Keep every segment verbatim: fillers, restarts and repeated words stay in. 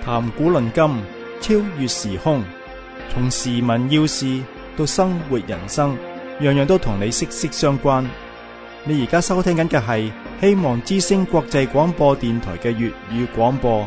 談古論今，超越時空，從時聞要事到生活人生，樣樣都同你息息相關。你而家收聽緊嘅係希望之聲國際廣播電台嘅粵語廣播。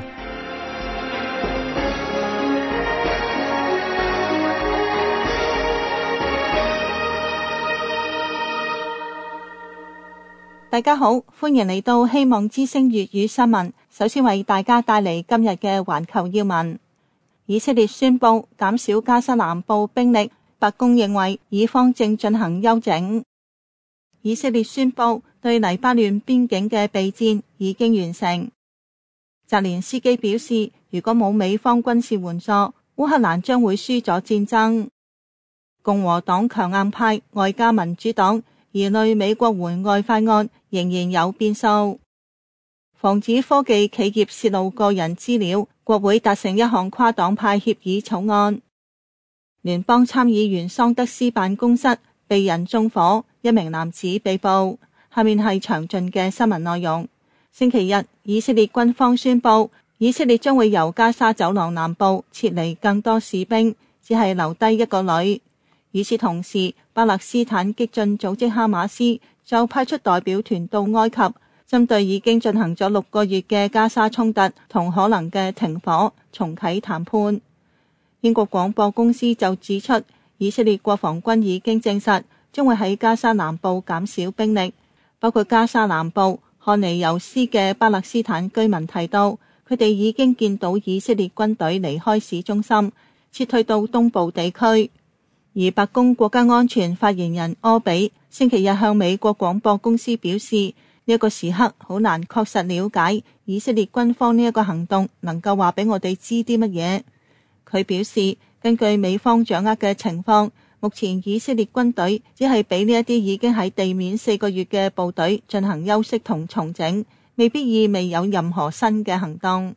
大家好，歡迎嚟到希望之聲粵語新聞。首先為大家帶嚟今日嘅環球要聞。以色列宣布減少加沙南部兵力，白宮認為以方正進行休整。以色列宣布對黎巴嫩邊境嘅備戰已經完成。澤連斯基表示，如果冇美方軍事援助，烏克蘭將會輸咗戰爭。共和黨強硬派外加民主黨疑慮美國援外法案仍然有變數。防止科技企業洩露個人資料，國會達成一項跨黨派協議草案。聯邦參議員桑德斯辦公室被人縱火，一名男子被捕。下面係詳盡嘅新聞內容。星期日，以色列軍方宣布，以色列將會由加沙走廊南部撤離更多士兵，只係留低一個旅。與此同時，巴勒斯坦激進組織哈馬斯就派出代表團到埃及，針對已經進行咗六個月嘅加沙衝突同可能嘅停火重啟談判。英國廣播公司就指出，以色列國防軍已經證實將會喺加沙南部減少兵力。包括加沙南部漢尼尤斯嘅巴勒斯坦居民提到，佢哋已經見到以色列軍隊離開市中心，撤退到東部地區。而白宮國家安全發言人柯比星期日向美國廣播公司表示，呢一個時刻好難確實了解以色列軍方呢一個行動能夠話俾我哋知啲乜嘢。佢表示，根據美方掌握嘅情況，目前以色列軍隊只係俾呢一啲已經喺地面四個月嘅部隊進行休息同重整，未必意味有任何新嘅行動。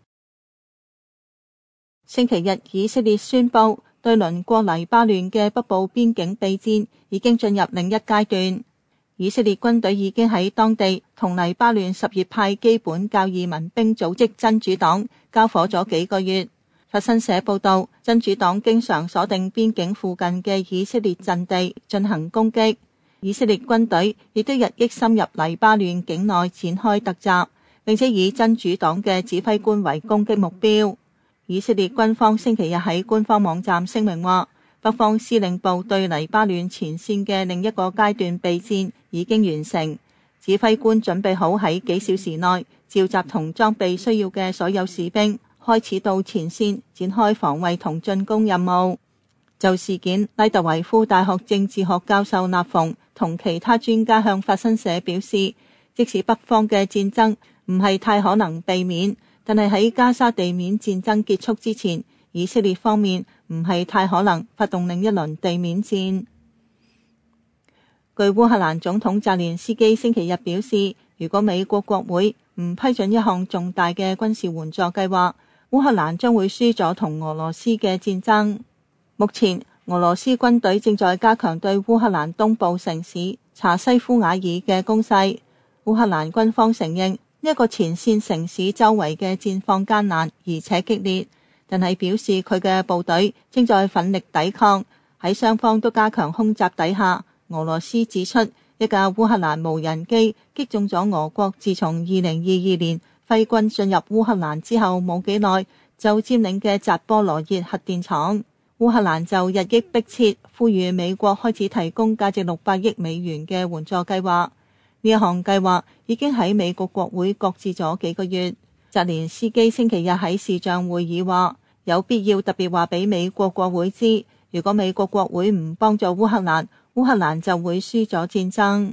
星期日，以色列宣布對鄰國黎巴嫩嘅北部邊境備戰已經進入另一階段。以色列軍隊已經喺當地同黎巴嫩什葉派基本教義民兵組織真主黨交火咗幾個月。法新社報道，真主黨經常鎖定邊境附近嘅以色列陣地進行攻擊。以色列軍隊亦都日益深入黎巴嫩境內展開突襲，並且以真主黨嘅指揮官為攻擊目標。以色列軍方星期日喺官方網站聲明話，北方司令部對黎巴嫩前線嘅另一個階段備戰已經完成，指揮官準備好喺幾小時內召集同裝備需要嘅所有士兵，開始到前線展開防衛同進攻任務。就事件，拉特維夫大學政治學教授納馮同其他專家向法新社表示，即使北方嘅戰爭唔係太可能避免，但係喺加沙地面戰爭結束之前，以色列方面唔係太可能發動另一輪地面戰。據烏克蘭總統澤連斯基星期日表示，如果美國國會唔批准一項重大嘅軍事援助計劃，烏克蘭將會輸咗同俄羅斯嘅戰爭。目前，俄羅斯軍隊正在加強對烏克蘭東部城市查西夫瓦爾嘅攻勢。烏克蘭軍方承認呢一個前線城市周圍嘅戰況艱難而且激烈，但係表示佢嘅部隊正在奮力抵抗。喺雙方都加強空襲底下，俄羅斯指出一架烏克蘭無人機擊中咗俄國自從二零二二年揮軍進入烏克蘭之後冇幾耐就佔領嘅扎波羅熱核電廠。烏克蘭就日益迫切呼籲美國開始提供價值六百億美元嘅援助計劃。呢一項計劃已經喺美國國會擱置咗幾個月。澤連斯基星期日喺視像會議話，有必要特別話俾美國國會知，如果美國國會唔幫助烏克蘭，烏克蘭就會輸咗戰爭。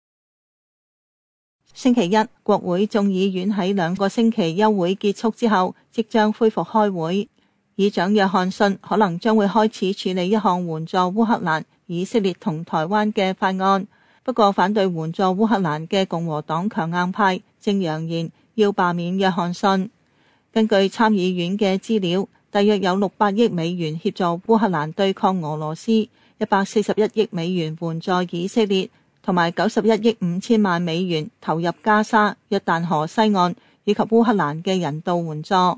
星期一，國會眾議院喺兩個星期休會結束之後，即將恢復開會。議長約翰遜可能將會開始處理一項援助烏克蘭、以色列同台灣嘅法案。不過，反對援助烏克蘭嘅共和黨強硬派正揚言要罷免約翰遜。根據參議院嘅資料，大約有六百億美元協助烏克蘭對抗俄羅斯，一百四十一億美元援助以色列，同埋九十一億五千萬美元投入加沙、約旦河西岸以及烏克蘭嘅人道援助。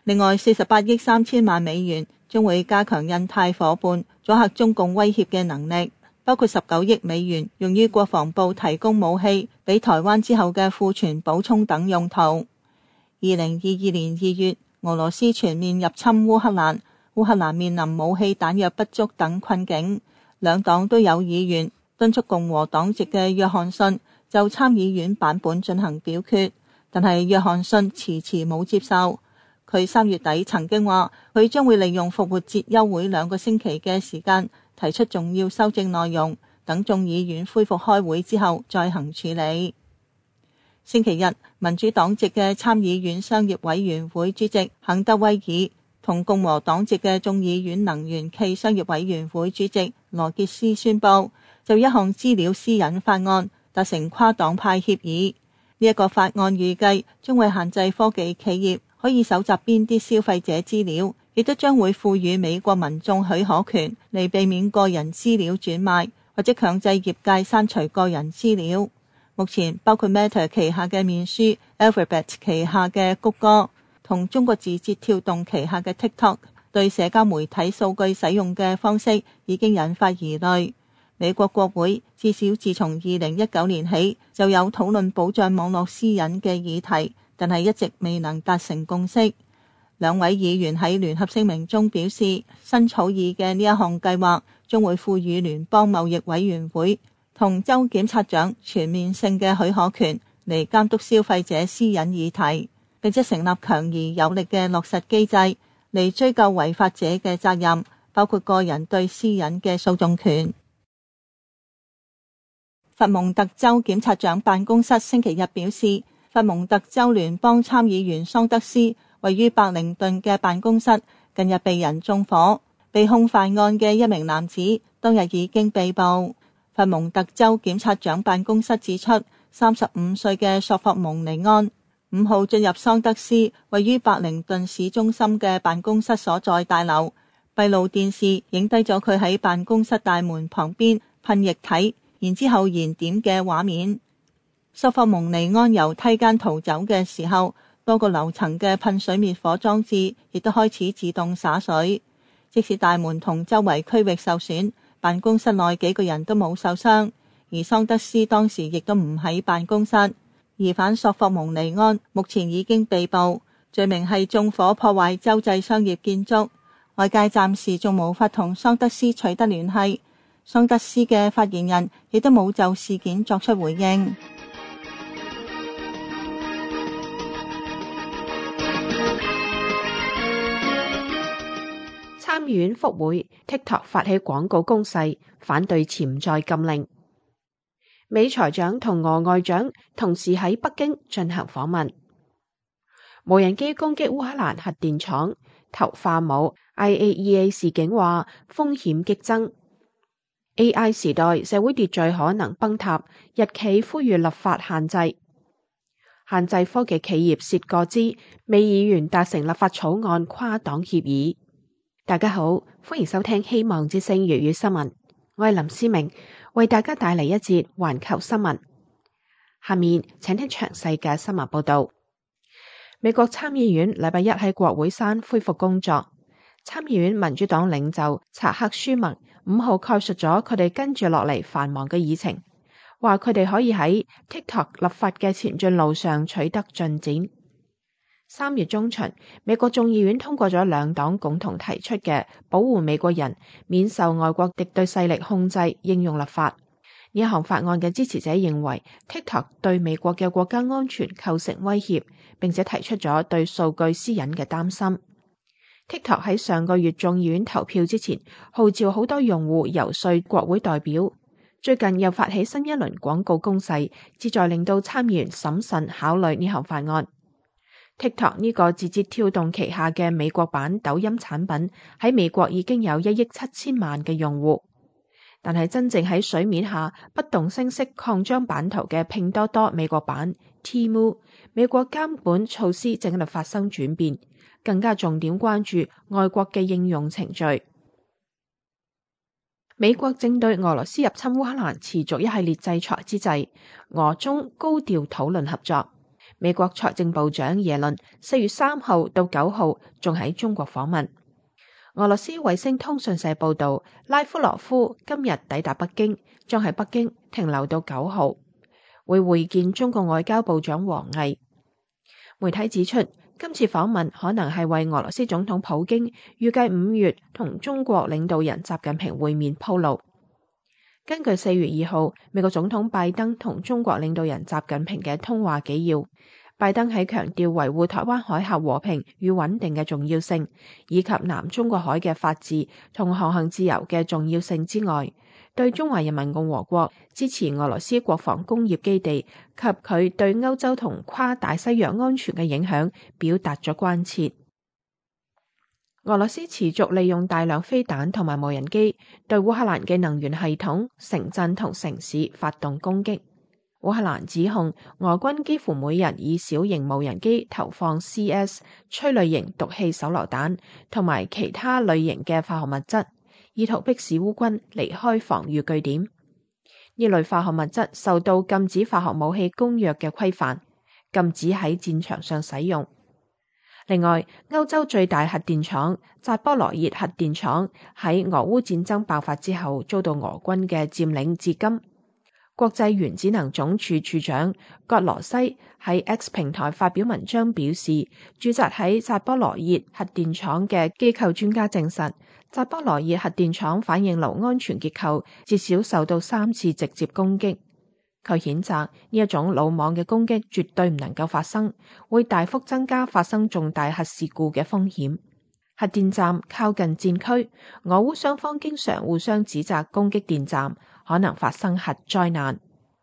另外，四十八億三千萬美元將會加強印太夥伴阻嚇中共威脅嘅能力，包括十九億美元用於國防部提供武器俾台灣之後嘅庫存補充等用途。二零二二年二月，俄羅斯全面入侵烏克蘭，烏克蘭面臨武器彈藥不足等困境，兩黨都有議員敦促共和黨籍嘅約翰遜就參議院版本進行表決，但係約翰遜遲遲冇接受。佢三月底曾經話，佢將會利用復活節休會兩個星期嘅時間提出重要修正內容，等眾議院恢復開會之後再行處理。星期日，民主黨籍嘅參議院商業委員會主席肯德威爾同共和黨籍嘅眾議院能源暨商業委員會主席羅傑斯宣布，就一項資料私隱法案達成跨黨派協議。呢一個法案預計將會限制科技企業可以搜集邊啲消費者資料，亦都將會賦予美國民眾許可權嚟避免個人資料轉賣，或者強制業界刪除個人資料。目前包括 Meta 旗下嘅面書、Alphabet 旗下嘅谷歌同中國字節跳動旗下嘅 TikTok 對社交媒體數據使用嘅方式已經引發疑慮。美國國會至少自從二零一九年起就有討論保障網絡私隱嘅議題，但係一直未能達成共識。兩位議員喺聯合聲明中表示，新草擬嘅呢一項計劃將會賦予聯邦貿易委員會同州檢察長全面性嘅許可權嚟監督消費者私隱議題，並且成立強而有力嘅落實機制嚟追究違法者嘅責任，包括個人對私隱嘅訴訟權。佛蒙特州檢察長辦公室星期日表示，佛蒙特州聯邦參議員桑德斯位於白靈頓嘅辦公室近日被人縱火，被控犯案嘅一名男子當日已經被捕。佛蒙特州檢察長辦公室指出，三十五歲嘅索霍蒙尼安五號進入桑德斯位於白靈頓市中心嘅辦公室所在大樓，閉路電視影低咗佢喺辦公室大門旁邊噴液體，然之後燃點嘅畫面。索霍蒙尼安由梯間逃走嘅時候，多個樓層嘅噴水滅火裝置亦都開始自動灑水。即使大門同周圍區域受損，辦公室內幾個人都冇受傷，而桑德斯當時亦都唔喺辦公室。疑犯索霍蒙尼安目前已經被捕，罪名係縱火破壞州際商業建築。外界暫時仲無法同桑德斯取得聯繫，桑德斯嘅發言人亦都冇就事件作出回應。 參議院復會 ，TikTok 發起廣告攻勢，反對潛在禁令。美財長同俄外長同時喺北京進行訪問。無人機攻擊烏克蘭核電廠，投化武 I A E A 示警話風險激增。A I 時代社會秩序可能崩塌，日企呼籲立法限制。限制科技企業涉過之，美議員達成立法草案跨黨協議。大家好，歡迎收聽希望之聲粵語新聞，我係林思明，為大家帶嚟一節環球新聞。下面請聽詳細嘅新聞報道。美國參議院禮拜一喺國會山恢復工作，參議院民主黨領袖查克舒默五號概述咗佢哋跟住落嚟繁忙嘅議程，話佢哋可以喺 TikTok 立法嘅前進路上取得進展。三月中旬，美國眾議院通過咗兩黨共同提出嘅保護美國人免受外國敵對勢力控制應用立法。呢一項法案嘅支持者認為 TikTok 對美國嘅國家安全構成威脅，並且提出咗對數據私隱嘅擔心。TikTok 喺上個月眾議院投票之前，號召好多用戶遊說國會代表。最近又發起新一輪廣告攻勢，旨在令到參議員審慎考慮呢項法案。TikTok 呢個字節跳動旗下嘅美國版抖音產品喺美國已經有一億七千萬嘅用戶，但係真正喺水面下不動聲色擴張版圖嘅拼多多美國版 Temu， 美國監管措施正喺度發生轉變，更加重點關注外國嘅應用程序。美國正對俄羅斯入侵烏克蘭持續一系列制裁之際，俄中高調討論合作。 美國財政部長耶倫四月三號到九號仲喺中國訪問。俄羅斯衛星通訊社報道，拉夫羅夫今日抵達北京，將喺北京停留到九號，會會見中國外交部長王毅。媒體指出，今次訪問可能係為俄羅斯總統普京預計五月同中國領導人習近平會面鋪路。根據四月二號美國總統拜登同中國領導人習近平嘅通話紀要，拜登喺強調維護台灣海峽和平與穩定嘅重要性，以及南中國海嘅法治同航行自由嘅重要性之外，對中華人民共和國支持俄羅斯國防工業基地及佢對歐洲同跨大西洋安全嘅影響表達咗關切。俄羅斯持續利用大量飛彈同埋無人機對烏克蘭嘅能源系統、城鎮同城市發動攻擊。烏克蘭指控俄軍幾乎每日以小型無人機投放 C S 催淚型毒氣手榴彈同埋其他類型嘅化學物質，意圖迫使烏軍離開防禦據點。呢類化學物質受到禁止化學武器公約嘅規範，禁止喺戰場上使用。另外，歐洲最大核電廠扎波羅熱核電廠喺俄烏戰爭爆發之後遭到俄軍嘅佔領至今。國際原子能總署署長葛羅西喺 X 平台發表文章表示，駐紮喺扎波羅熱核電廠嘅機構專家證實，扎波羅熱核電廠反應爐安全結構至少受到三次直接攻擊。佢譴責呢一種魯莽嘅攻擊絕對唔能夠發生，會大幅增加發生重大核事故嘅風險。核電站靠近戰區，俄烏雙方經常互相指責攻擊電站，可能發生核災難。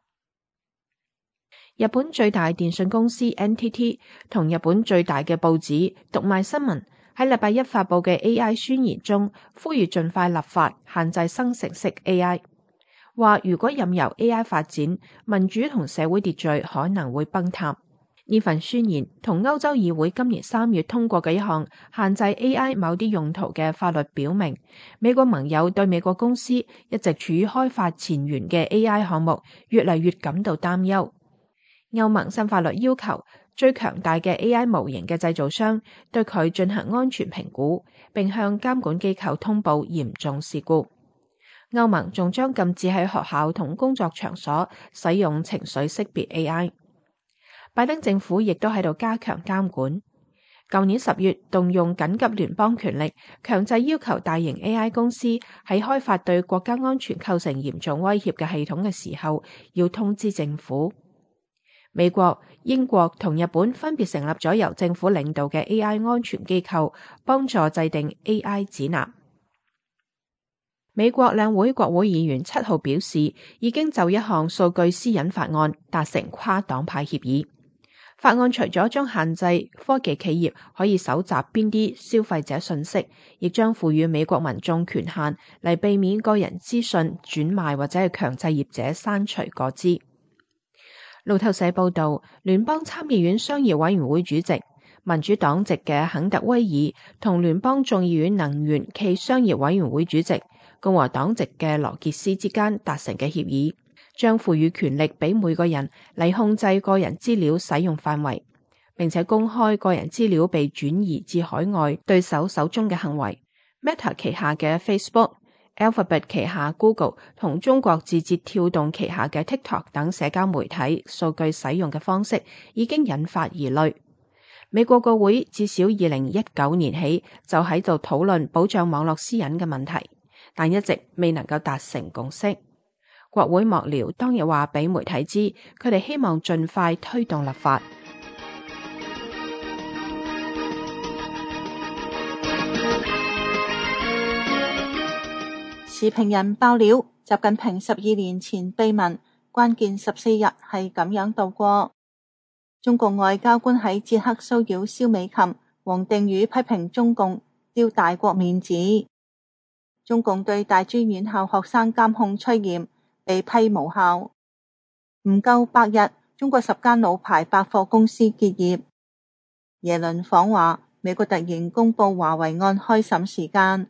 日本最大電信公司 N T T 同日本最大嘅報紙讀賣新聞喺禮拜一發佈嘅 A I 宣言中，呼籲盡快立法限制生成式 A I， 話如果任由 A I 發展，民主同社會秩序可能會崩塌。呢份宣言同歐洲議會今年三月通過嘅一項限制 A I 某啲用途嘅法律表明，美國盟友對美國公司一直處於開發前沿嘅 A I 項目越嚟越感到擔憂。歐盟新法律要求最強大嘅 A I 模型嘅製造商對佢進行安全評估，並向監管機構通報嚴重事故。歐盟仲將禁止喺學校同工作場所使用情緒識別 A I。拜登政府亦都喺度加強監管。舊年十月動用緊急聯邦權力，強制要求大型 A I 公司喺開發對國家安全構成嚴重威脅嘅系統嘅時候，要通知政府。美國、英國同日本分別成立咗由政府領導嘅 A I 安全機構，幫助制定 A I 指南。美國兩會國會議員七號表示，已經就一項數據私隱法案達成跨黨派協議。法案除咗將限制科技企業可以搜集邊啲消費者信息，亦將賦予美國民眾權限嚟避免個人資訊轉賣或者係強制業者刪除個資。路透社報道，聯邦參議院商業委員會主席民主黨籍嘅肯特威爾同聯邦眾議院能源暨商業委員會主席共和黨籍嘅羅傑斯之間達成嘅協議，將賦予權力俾每個人嚟控制個人資料使用範圍，並且公開個人資料被轉移至海外對手手中嘅行為。Meta 旗下嘅 Facebook、Alphabet 旗下 Google 同中國字節跳動旗下嘅 TikTok 等社交媒體數據使用嘅方式已經引發疑慮。美國國會至少二零一九年起就喺度討論保障網絡私隱嘅問題，但一直未能夠達成共識。國會幕僚當日話俾媒體知，佢哋希望盡快推動立法。 時評人爆料，習近平十二年前被問關鍵十四日係咁樣度過。中共外交官喺捷克騷擾蕭美琴，王定宇批評中共丟大國面子。中共對大專院校學生監控趨嚴，被批無效。唔夠百日，中國十間老牌百貨公司結業。耶倫訪華，美國突然公布華為案開審時間。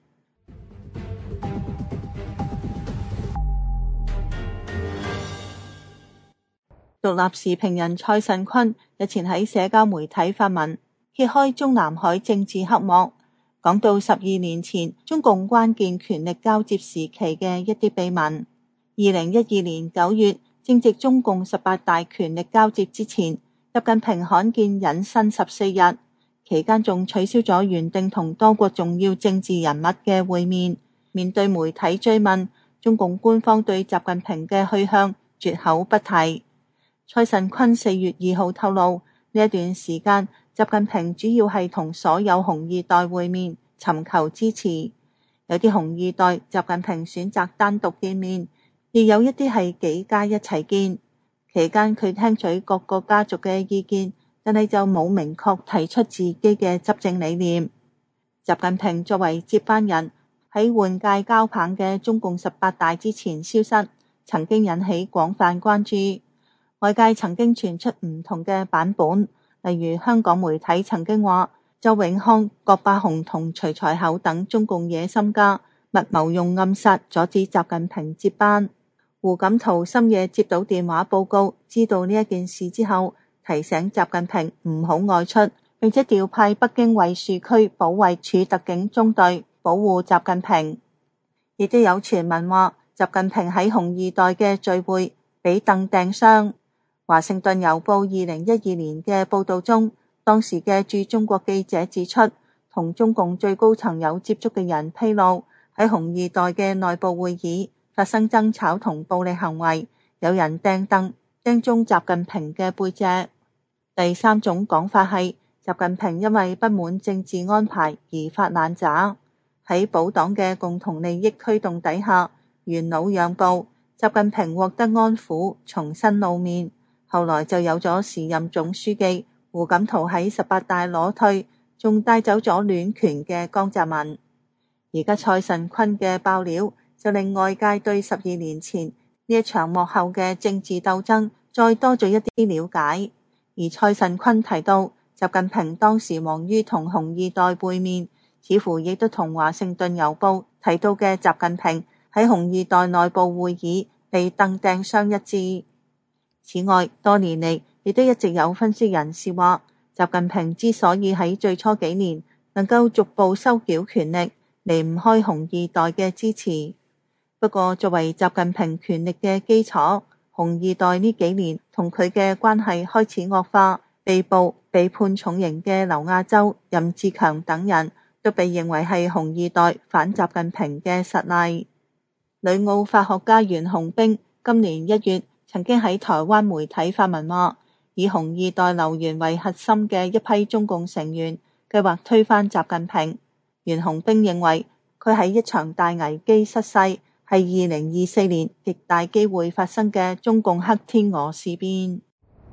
獨立時評人蔡慎坤日前喺社交媒體發文，揭開中南海政治黑幕，講到十二年前中共關鍵權力交接時期嘅一啲秘聞。二零一二年九月，正值中共十八大權力交接之前，習近平罕見隱身十四日，期間仲取消咗原定同多國重要政治人物嘅會面。面對媒體追問，中共官方對習近平嘅去向絕口不提。蔡慎坤四月二號透露，呢一段時間習近平主要係同所有紅二代會面，尋求支持。有啲紅二代習近平選擇單獨見面，亦有一啲係幾家一齊見。期間佢聽取各個家族嘅意見，但係就冇明確提出自己嘅執政理念。習近平作為接班人，喺換屆交棒嘅中共十八大之前消失，曾經引起廣泛關注。外界曾經傳出唔同嘅版本，例如香港媒體曾經話周永康、葛伯雄同徐才厚等中共野心家密謀用暗殺阻止習近平接班。胡錦濤深夜接到電話報告，知道呢一件事之後，提醒習近平唔好外出，並且調派北京衛戍區保衛處特警中隊保護習近平。亦都有傳聞話習近平喺紅二代嘅聚會俾凳掟傷。華盛頓郵報二零一二年嘅報道中，當時嘅駐中國記者指出，同中共最高層有接觸嘅人披露，喺紅二代嘅內部會議發生爭吵同暴力行為，有人掟凳掟中習近平嘅背脊。第三種講法係習近平因為不滿政治安排而發爛渣，喺保黨嘅共同利益驅動底下，元老讓步，習近平獲得安撫，重新露面。後來就有咗時任總書記胡錦濤喺十八大裸退，仲帶走咗戀權嘅江澤民。而家蔡慎坤嘅爆料就令外界對十二年前呢一場幕後嘅政治鬥爭再多咗一啲了解。而蔡慎坤提到，習近平當時忙於同紅二代會面，似乎亦都同華盛頓郵報提到嘅習近平喺紅二代內部會議被凳掟傷一致。此外，多年嚟亦都一直有分析人士話，習近平之所以喺最初幾年能夠逐步收繳權力，離唔開紅二代嘅支持。不過作為習近平權力嘅基礎，紅二代呢幾年同佢嘅關係開始惡化，被捕被判重刑嘅劉亞洲、任志強等人都被認為係紅二代反習近平嘅實例。旅澳法學家袁洪兵今年一月曾經喺台灣媒體發文話，以紅二代劉源為核心嘅一批中共成員計劃推翻習近平。袁洪兵認為佢喺一場大危機失勢，係二零二四年極大機會發生嘅中共黑天鵝事變。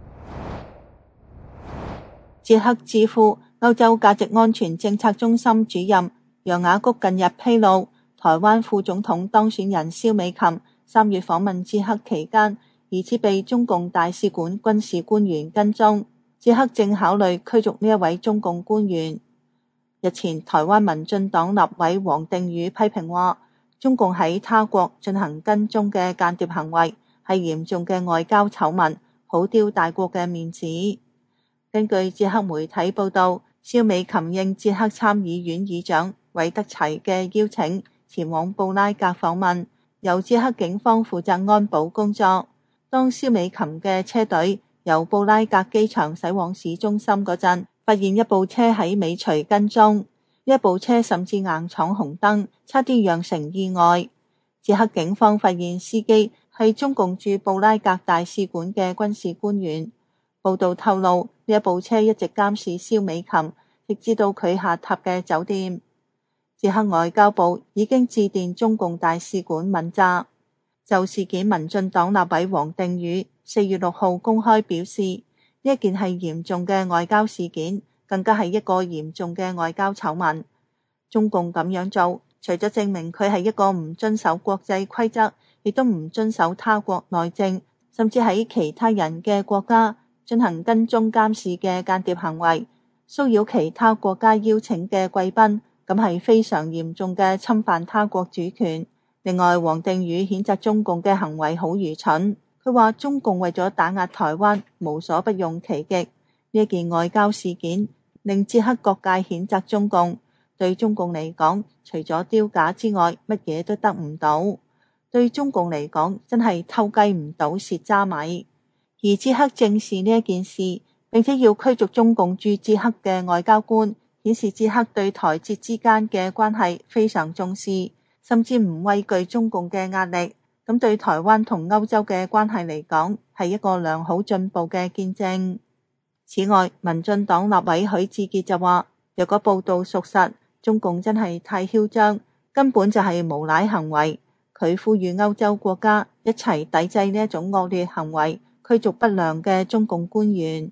捷克智庫歐洲價值安全政策中心主任楊雅谷近日披露，台灣副總統當選人蕭美琴三月訪問捷克期間，疑似被中共大使館軍事官員跟蹤，捷克正考慮驅逐呢一位中共官員。日前，台灣民進黨立委王定宇批評話，中共喺他國進行跟蹤嘅間諜行為係嚴重嘅外交醜聞，好丟大國嘅面子。根據捷克媒體報道，蕭美琴應捷克參議院議長韋德齊嘅邀請，前往布拉格訪問，由捷克警方負責安保工作。當蕭美琴嘅車隊由布拉格機場駛往市中心嗰陣，發現一部車喺尾隨跟蹤，呢一部車甚至硬闖紅燈，差啲釀成意外。捷克警方發現司機係中共駐布拉格大使館嘅軍事官員。報道透露，呢一部車一直監視蕭美琴，直至到佢下榻嘅酒店。捷克外交部已經致電中共大使館問責。就事件，民進黨立委王定宇四月六號公開表示，呢一件係嚴重嘅外交事件，更加係一個嚴重嘅外交醜聞。中共咁樣做，除咗證明佢係一個唔遵守國際規則，亦都唔遵守他國內政，甚至喺其他人嘅國家進行跟蹤監視嘅間諜行為，騷擾其他國家邀請嘅貴賓，咁係非常嚴重嘅侵犯他國主權。另外，王定宇譴責中共嘅行為好愚蠢， 佢話中共為咗打壓台灣，無所不用其極。呢件外交事件令捷克各界譴責中共。對中共嚟講，除咗丟架之外，乜嘢都得唔到。對中共嚟講，真係偷雞唔到蝕渣米。而捷克正視呢一件事，並且要驅逐中共駐捷克嘅外交官，顯示捷克對台捷之間嘅關係非常重視，甚至唔畏懼中共嘅壓力。咁對台灣同歐洲嘅關係嚟講，係一個良好進步嘅見證。此外，民進黨立委許智傑就話，若果報道屬實，中共真係太囂張，根本就係無賴行為。佢呼籲歐洲國家一齊抵制呢一種惡劣行為，驅逐不良嘅中共官員。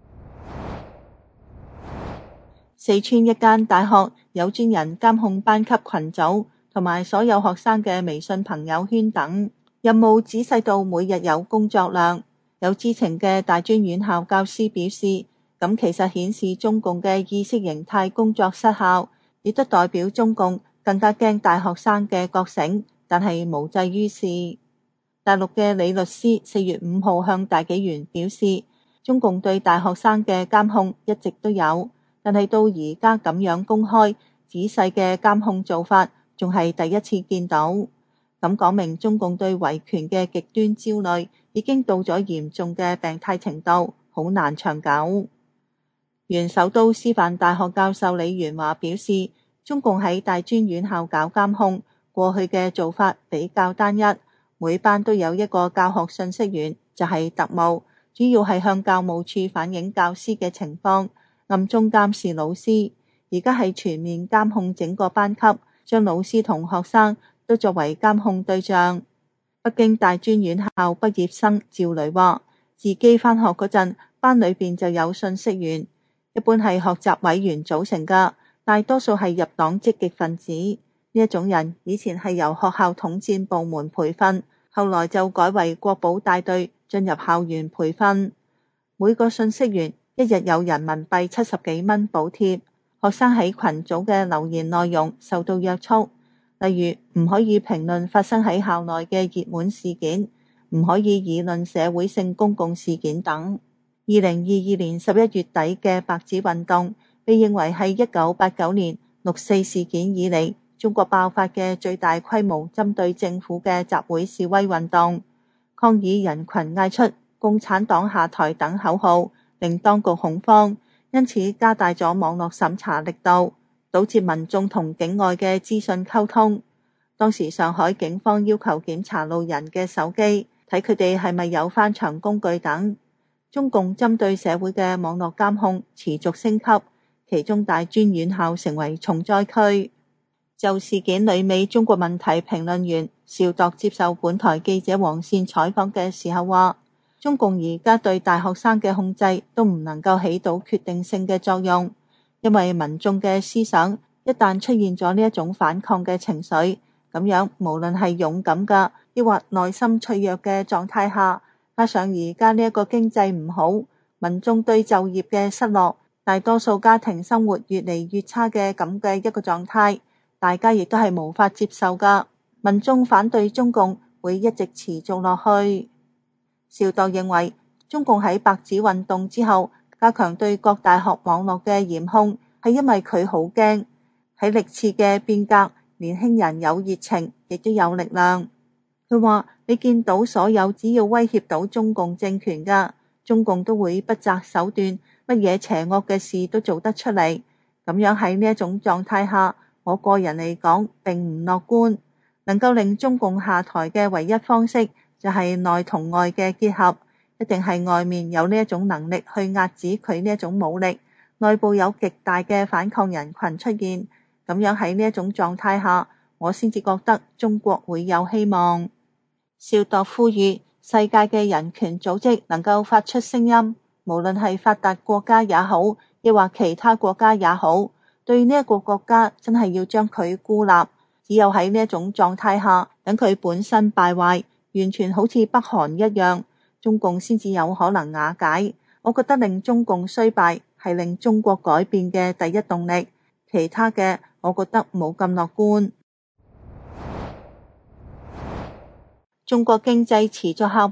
四川一間大學有專人監控班級群組同埋所有學生嘅微信朋友圈等，任務仔細到每日有工作量。有知情嘅大專院校教師表示，咁其實顯示中共嘅意識形態工作失效，亦都代表中共更加驚大學生嘅覺醒，但係無濟於事。大陸嘅李律師四月五號向大紀元表示，中共對大學生嘅監控一直都有，但係到而家咁樣公開仔細嘅監控做法，仲係第一次見到。咁講明中共對維權嘅極端焦慮已經到咗嚴重嘅病態程度，好難長久。原首都師範大學教授李元華表示，中共喺大專院校搞監控，過去嘅做法比較單一，每班都有一個教學信息員，就係特務，主要係向教務處反映教師嘅情況，暗中監視老師。而家係全面監控整個班級，將老師同學生都作為監控對象。北京大專院校畢業生趙雷話，自己返學嗰陣，班裏邊就有信息員，一般係學習委員組成噶，大多數係入黨積極分子。呢一種人以前係由學校統戰部門培訓，後來就改為國保大隊進入校園培訓。每個信息員一日有人民幣七十幾蚊補貼。學生喺群組嘅留言內容受到約束，例如唔可以評論發生喺校內嘅熱門事件，唔可以議論社會性公共事件等。二零二二年十一月底嘅白紙運動被認為係一九八九年六四事件以嚟中國爆發嘅最大規模針對政府嘅集會示威運動，抗議人群嗌出共產黨下台等口號，令當局恐慌，因此加大咗網絡審查力度，堵截民眾同境外嘅資訊溝通。當時上海警方要求檢查路人嘅手機，睇佢哋係咪有翻牆工具等。中共針對社會嘅網絡監控持續升級，其中大專院校成為重災區。就事件旅美中國問題評論員邵度接受本台記者黃倩採訪嘅時候話，中共而家對大學生嘅控制都唔能夠起到決定性嘅作用，因為民眾嘅思想一旦出現咗呢一種反抗嘅情緒，咁樣無論係勇敢嘅抑或內心脆弱嘅狀態下，加上而家呢一個經濟唔好，民眾對就業嘅失落，大多數家庭生活越嚟越差嘅咁嘅一個狀態，大家亦都係無法接受噶。民眾反對中共會一直持續落去。邵度認為，中共喺白紙運動之後加強對各大學網絡嘅嚴控，係因為佢好驚喺歷次嘅變革，年輕人有熱情，亦都有力量。佢話你見到所有只要威脅到中共政權噶，中共都會不擇手段，乜嘢邪惡嘅事都做得出嚟。咁樣喺呢一種狀態下，我個人嚟講並唔樂觀。能夠令中共下台嘅唯一方式就係內同外嘅結合，一定係外面有呢一種能力去壓止佢呢一種武力，內部有極大嘅反抗人群出現。咁樣喺呢一種狀態下，我先至覺得中國會有希望。邵度呼籲世界嘅人權組織能夠發出聲音，無論係發達國家也好，亦或其他國家也好，對呢一個國家真係要將佢孤立。只有喺呢一種狀態下，等佢本身敗壞，完全好似北韓一樣，中共先至有可能瓦解。我覺得令中共衰敗係令中國改變嘅第一動力，其他嘅我覺得冇咁樂觀。中國經濟持續下滑，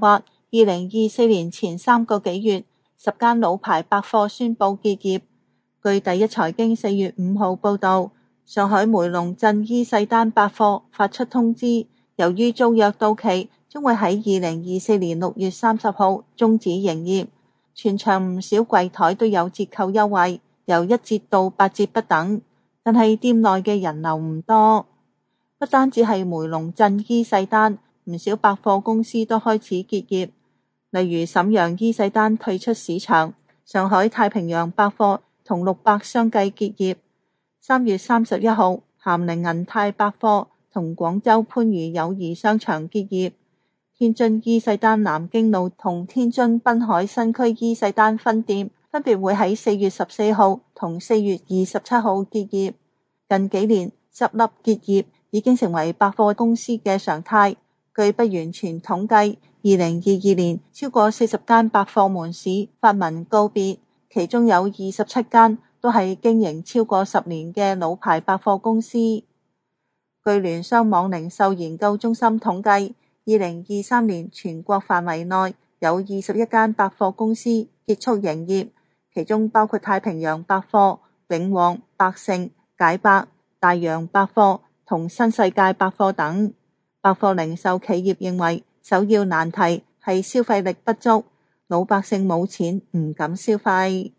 二零二四年前三個幾月，十間老牌百貨宣布結業。據第一財經四月五號報道，上海梅龍鎮伊勢丹百貨發出通知，由於租約到期，將會喺二零二四年六月三十號終止營業。全場唔少櫃台都有折扣優惠，由一折到八折不等，但係店內嘅人流唔多。不單止係梅龍鎮伊勢丹，唔少百貨公司都開始結業，例如瀋陽伊勢丹退出市場，上海太平洋百貨同六百相繼結業。三月三十一號，咸寧銀泰百貨同廣州番禺友誼商場結業。天津伊勢丹南京路同天津濱海新區伊勢丹分店分別會喺四月十四號同四月二十七號結業。近幾年執笠結業已經成為百貨公司嘅常態。據不完全統計，二零二二年超過四十間百貨門市發文告別，其中有二十七間都係經營超過十年嘅老牌百貨公司。據聯商網零售研究中心統計，二零二三年全國範圍內有二十一間百貨公司結束營業，其中包括太平洋百貨、永旺、百盛、解百、大洋百貨同新世界百貨等。百貨零售企業認為首要難題係消費力不足，老百姓冇錢唔敢消費。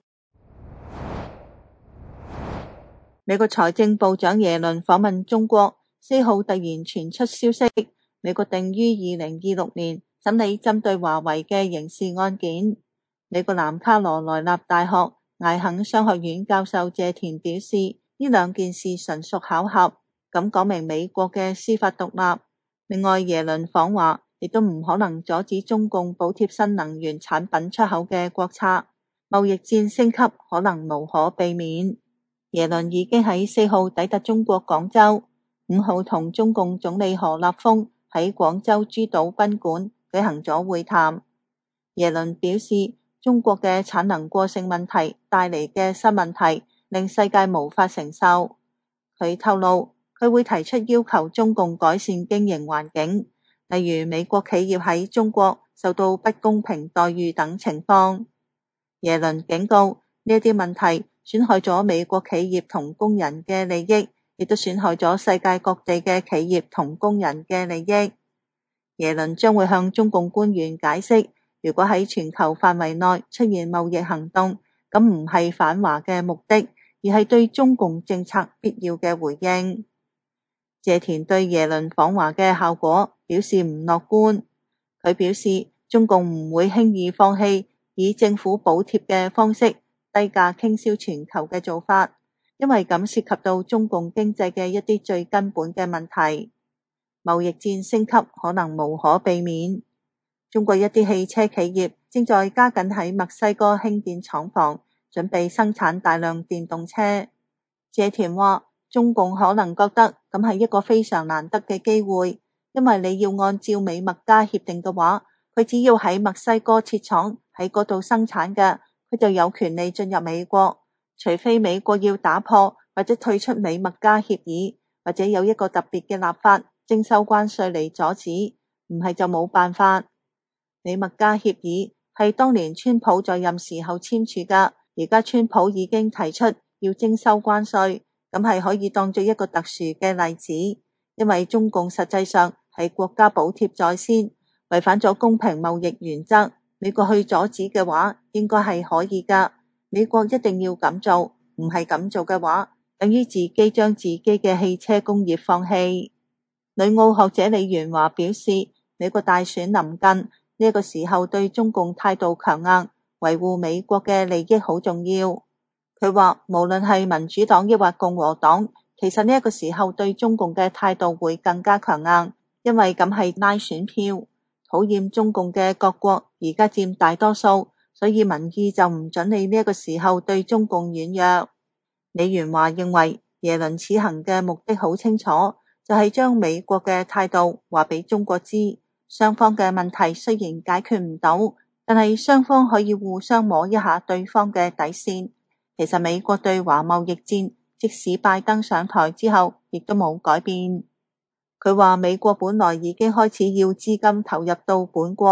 美國財政部長耶倫訪問中國，四號突然傳出消息，美國定於二零二六年審理針對華為嘅刑事案件。美國南卡羅來納大學艾肯商學院教授謝田表示，呢兩件事純屬巧合，咁講明美國嘅司法獨立。另外，耶倫訪華亦都唔可能阻止中共補貼新能源產品出口嘅國策，貿易戰升級可能無可避免。耶倫已經喺四號抵達中國廣州，五號同中共總理何立峰喺廣州珠島賓館舉行咗會談。耶倫表示，中國嘅產能過剩問題帶嚟嘅新問題令世界無法承受。佢透露，佢會提出要求中共改善經營環境，例如美國企業喺中國受到不公平待遇等情況。耶倫警告，呢啲問題損害咗美國企業同工人嘅利益，亦都損害咗世界各地嘅企業同工人嘅利益。耶倫將會向中共官員解釋，如果喺全球範圍內出現貿易行動，咁唔係反華嘅目的，而係對中共政策必要嘅回應。謝田對耶倫訪華嘅效果表示唔樂觀，佢表示中共唔會輕易放棄以政府補貼嘅方式低價傾銷全球嘅做法，因為咁涉及到中共經濟嘅一啲最根本嘅問題。貿易戰升級可能無可避免。中國一啲汽車企業正在加緊喺墨西哥興建廠房，準備生產大量電動車。謝田話，中共可能覺得咁係一個非常難得嘅機會，因為你要按照美墨加協定嘅話，佢只要喺墨西哥設廠喺嗰度生產嘅，佢就有權利進入美國，除非美國要打破或者退出美墨加協議，或者有一個特別嘅立法徵收關稅嚟阻止，唔係就冇辦法。美墨加協議係當年川普在任時候簽署㗎，而家川普已經提出要徵收關稅，咁係可以當做一個特殊嘅例子，因為中共實際上係國家補貼在先，違反咗公平貿易原則。美國去阻止嘅話，應該係可以㗎。美國一定要咁做，唔係咁做嘅話，等於自己將自己嘅汽車工業放棄。女澳學者李元華表示，美國大選臨近，呢個時候對中共態度強硬，維護美國嘅利益好重要。佢話無論係民主黨抑或共和黨，其實呢一個時候對中共嘅態度會更加強硬，因為咁係拉選票。討厭中共嘅各國而家佔大多數，所以民意就唔准你呢一個時候對中共軟弱。李元華認為耶倫此行嘅目的好清楚，就係將美國嘅態度話俾中國知，雙方嘅問題雖然解決唔到，但係雙方可以互相摸一下對方嘅底線。其實美國對華貿易戰，即使拜登上台之後，亦都冇改變。佢話美國本來已經開始要資金投入到本國，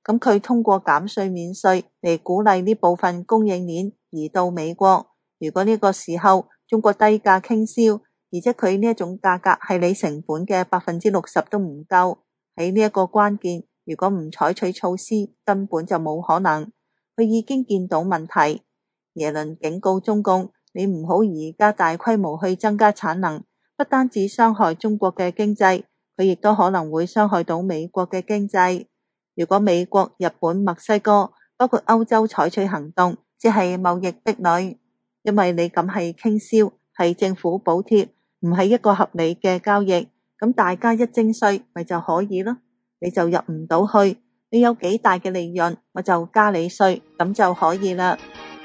咁佢通過減稅免稅嚟鼓勵呢部分供應鏈移到美國。如果呢個時候中國低價傾銷，而且佢呢一種價格係你成本嘅百分之六十都唔夠，喺呢一個關鍵，如果唔採取措施，根本就冇可能。佢已經見到問題。耶倫警告中共，你唔好而家大規模去增加產能，不單止傷害中國嘅經濟，佢亦都可能會傷害到美國嘅經濟。如果美國、日本、墨西哥包括歐洲採取行動，即係貿易壁壘，因為你咁係傾銷，係政府補貼，唔係一個合理嘅交易，咁大家一徵稅咪就可以咯，你就入唔到去，你有幾大嘅利潤，我就加你稅，咁就可以啦。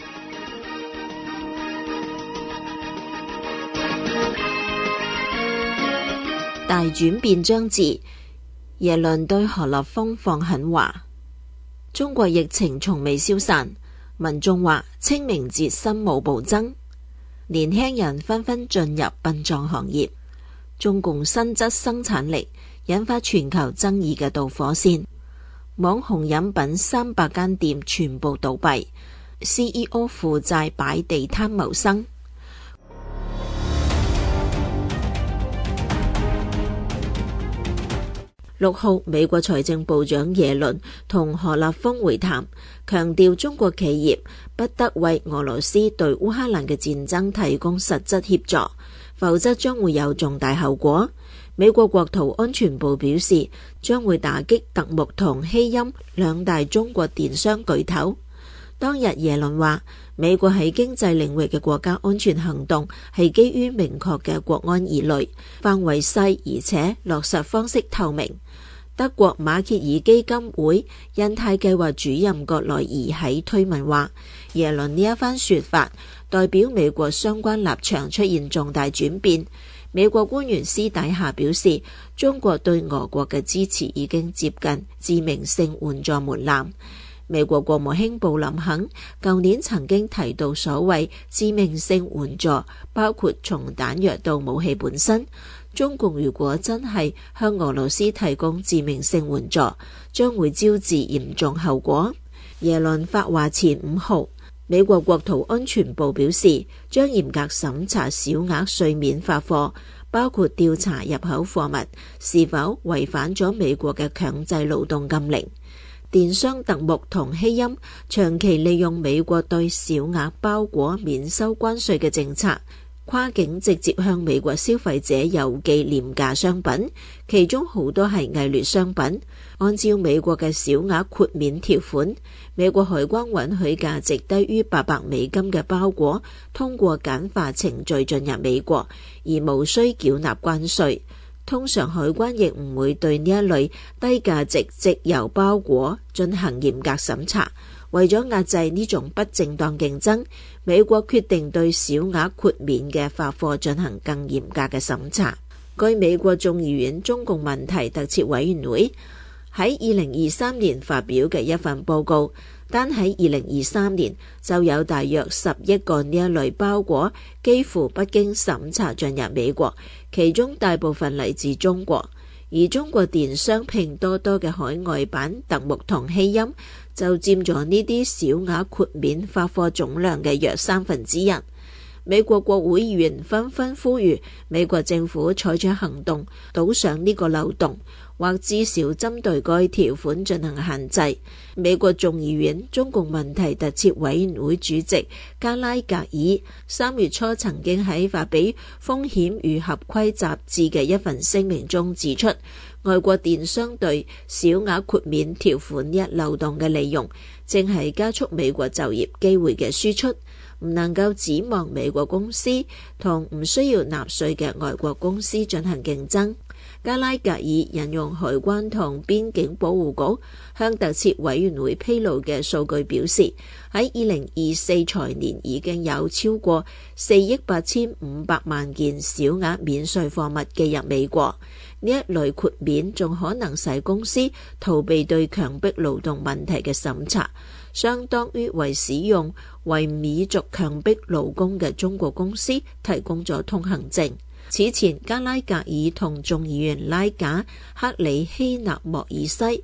大轉變將至，耶倫對何立峰放狠話。中國疫情從未消散，民眾話清明節心無暴增，年輕人紛紛進入殯葬行業。中共新質生產力引發全球爭議嘅導火線，網紅飲品三百間店全部倒閉， C E O 負債擺地攤謀生。六號，美國財政部長耶倫同何立峰會談，強調中國企業不得為俄羅斯對烏克蘭嘅戰爭提供實質協助，否則將會有重大後果。美國國土安全部表示，將會打擊特木同希音兩大中國電商巨頭。當日耶倫話，美國喺經濟領域嘅國家安全行動係基於明確嘅國安疑慮，範圍細，而且落實方式透明。德國馬歇爾基金會印太計劃主任葛萊儀喺推文話，耶倫呢一番說法代表美國相關立場出現重大轉變。美國官員私底下表示，中國對俄國嘅支持已經接近致命性援助門檻。美國國務卿布林肯舊年曾經提到，所謂致命性援助包括從彈藥到武器本身。中共如果真係向俄羅斯提供致命性援助，將會招致嚴重後果。耶倫發話前五號，美國國土安全部表示，將嚴格審查小額稅免發貨，包括調查入口貨物是否違反咗美國嘅強制勞動禁令。電商特木同希音長期利用美國對小額包裹免收關稅嘅政策，跨境直接向美國消費者郵寄廉價商品，其中好多係偽劣商品。按照美國嘅小額豁免條款，美國海關允許價值低於八百美金嘅包裹通過簡化程序進入美國，而無需繳納關稅。通常海關亦唔會對呢一類低價值直郵包裹進行嚴格審查。為咗壓制呢種不正當競爭，美國決定對小額豁免嘅發貨進行更嚴格嘅審查。據美國眾議院中共問題特設委員會喺二零二三年發表嘅一份報告，單喺二零二三年就有大約十億個呢一類包裹幾乎不經審查進入美國，其中大部分嚟自中國。而中國電商拼多多嘅海外版特木同希音就佔咗呢啲小額豁免發貨總量嘅約三分之一。美國國會議員紛紛呼籲美國政府採取行動堵上呢個漏洞，或至少針對該條款進行限制。美國眾議院中共問題特設委員會主席加拉格爾三月初曾經喺發俾風險與合規雜誌嘅一份聲明中指出，外國電商對小額豁免條款一漏洞嘅利用，正係加速美國就業機會嘅輸出，唔能夠指望美國公司同唔需要納稅嘅外國公司進行競爭。加拉格爾引用海關同邊境保護局向特設委員會披露嘅數據表示，喺二零二四財年已經有超過四億八千五百萬件小額免稅貨物寄入美國。呢一類豁免仲可能使公司逃避對強迫勞動問題嘅審查，相當於為使用維吾爾族強迫勞工嘅中國公司提供咗通行證。此前，加拉格爾同眾議員拉賈克里希納莫爾西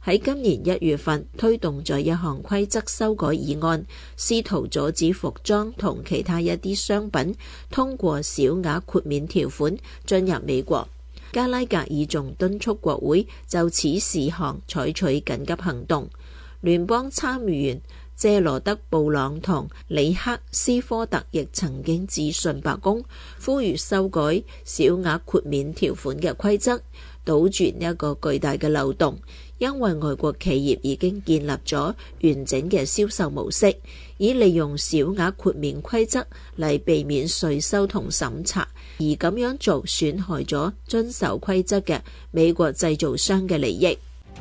喺今年一月份推動咗一項規則修改議案，試圖阻止服裝同其他一啲商品通過小額豁免條款進入美國。加拉格爾仲敦促國會就此事項採取緊急行動。聯邦參議員謝羅德·布朗同里克斯科特亦曾經致信白宮，呼籲修改小額豁免條款嘅規則，堵住一個巨大嘅漏洞。因為外國企業已經建立咗完整嘅銷售模式，以利用小額豁免規則嚟避免稅收同審查，而咁樣做損害咗遵守規則嘅美國製造商嘅利益。